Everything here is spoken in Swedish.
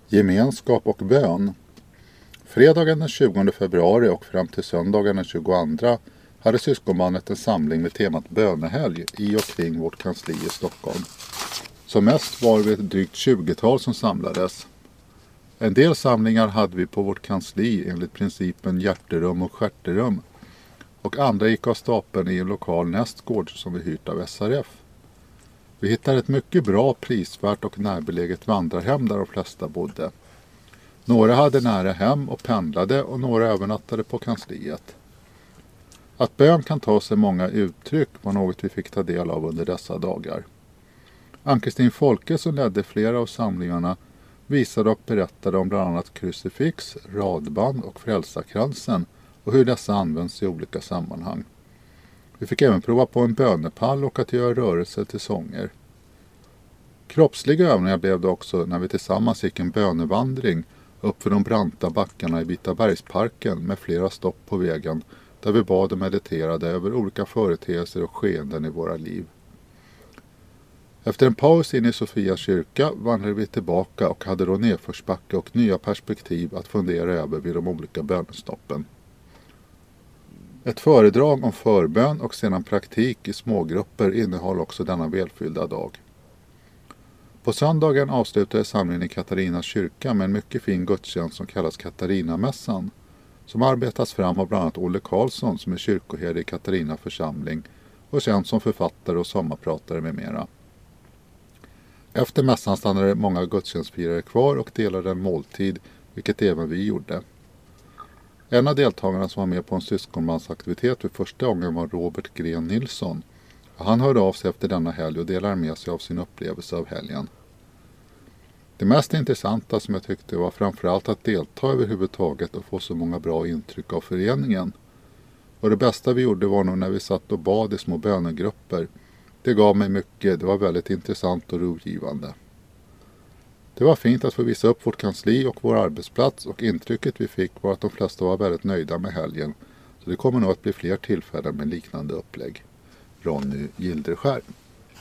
Gemenskap och bön. Fredagen den 20 februari och fram till söndagen den 22 hade syskonbarnet en samling med temat bönehelg i och kring vårt kansli i Stockholm. Som mest var vi ett drygt 20-tal som samlades. En del samlingar hade vi på vårt kansli enligt principen hjärterum och stjärterum, och andra gick av stapeln i en lokal nästgård som vi hyrt av SRF. Vi hittade ett mycket bra, prisvärt och närbeläget vandrarhem där de flesta bodde. Några hade nära hem och pendlade och några övernattade på kansliet. Att bön kan ta sig många uttryck var något vi fick ta del av under dessa dagar. Ann-Kristin Folke, som ledde flera av samlingarna, visade och berättade om bland annat krucifix, radband och frälsarkransen och hur dessa används i olika sammanhang. Vi fick även prova på en bönepall och att göra rörelser till sånger. Kroppsliga övningar blev det också när vi tillsammans gick en bönevandring upp för de branta backarna i Vitabergsparken med flera stopp på vägen, där vi bad och mediterade över olika företeelser och skeenden i våra liv. Efter en paus in i Sofia kyrka vandrade vi tillbaka och hade då nedförsbacke och nya perspektiv att fundera över vid de olika bönestoppen. Ett föredrag om förbön och sedan praktik i smågrupper innehåller också denna välfyllda dag. På söndagen avslutade samlingen i Katarinas kyrka med en mycket fin gudstjänst som kallas Katarinamässan, som arbetas fram av bland annat Olle Karlsson som är kyrkoherde i Katarina församling och känd som författare och sommarpratare med mera. Efter mässan stannade många gudstjänstfirare kvar och delade en måltid, vilket även vi gjorde. En av deltagarna som var med på en syskonmansaktivitet för första gången var Robert Gren Nilsson. Han hörde av sig efter denna helg och delade med sig av sin upplevelse av helgen. Det mest intressanta som jag tyckte var framförallt att delta överhuvudtaget och få så många bra intryck av föreningen. Och det bästa vi gjorde var nog när vi satt och bad i små bönegrupper. Det gav mig mycket, det var väldigt intressant och rogivande. Det var fint att få visa upp vårt kansli och vår arbetsplats, och intrycket vi fick var att de flesta var väldigt nöjda med helgen. Så det kommer nog att bli fler tillfällen med liknande upplägg. Ronny Gilderskär.